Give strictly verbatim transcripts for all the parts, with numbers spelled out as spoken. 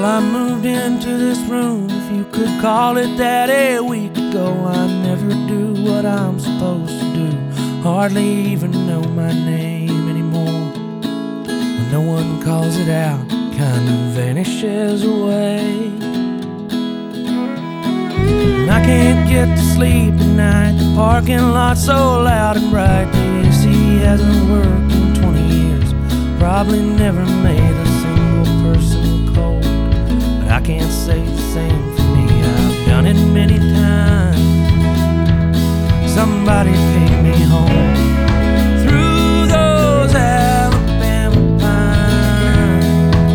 Well, I moved into this room, if you could call it that, a week ago. I never do what I'm supposed to do, hardly even know my name anymore. When no one calls it out, it kind of vanishes away. And I can't get to sleep at night, the parking lot's so loud and bright. The A C hasn't worked in twenty years, probably never made a single person cold. But I can't say the same for me, I've done it many times. Somebody take me home through those Alabama pines.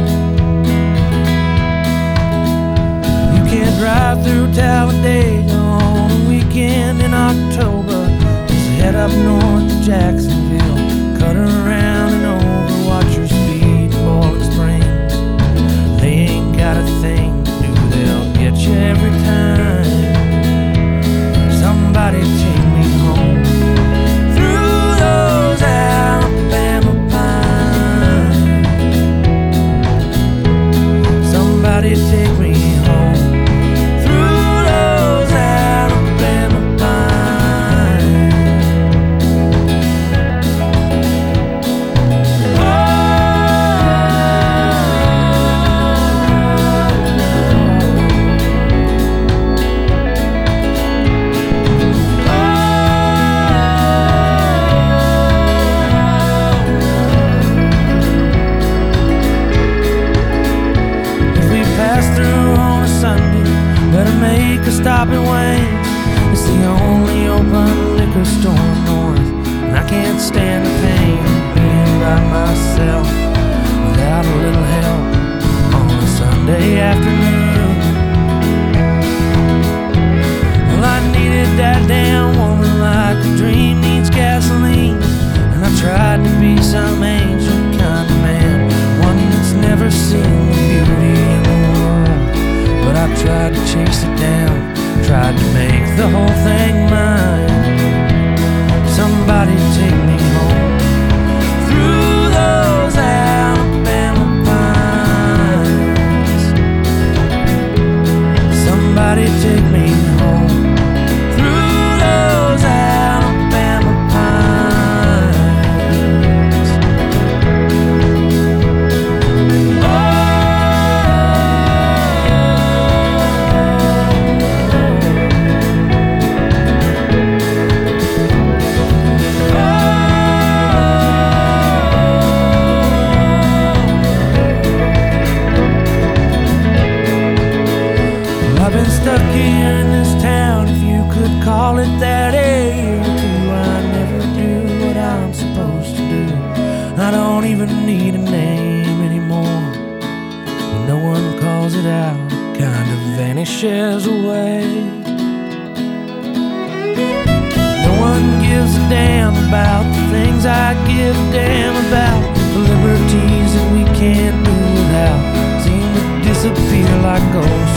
You can't drive through Talladega on a weekend in October. Just head up north to Jacksonville, cut around and over, watch your speed, Bowling Springs. They ain't got a thing to do, they'll get you every time. Somebody take me home through those Alabama pines. Somebody take me home through those Alabama pines. Oh, better make a stop at Wayne's. It's the only open liquor store north, and I can't stand the pain of being by myself without a little help on a Sunday afternoon. Well, I needed that damn woman like a dream needs gasoline, and I tried to be some ancient kind of man, one that's never seen the beauty in the world. But I tried to chase it down, tried to make the whole thing mine. Somebody take me home through those Alabama pines. Somebody take me home through those Alabama pines. Oh, I've been stuck here in this town, if you could call it that, a year or two. I never do what I'm supposed to do, I don't even need a name anymore. When no one calls it out, it kind of vanishes away. No one gives a damn about the things I give a damn about. The liberties that we can't do without seem to disappear like ghosts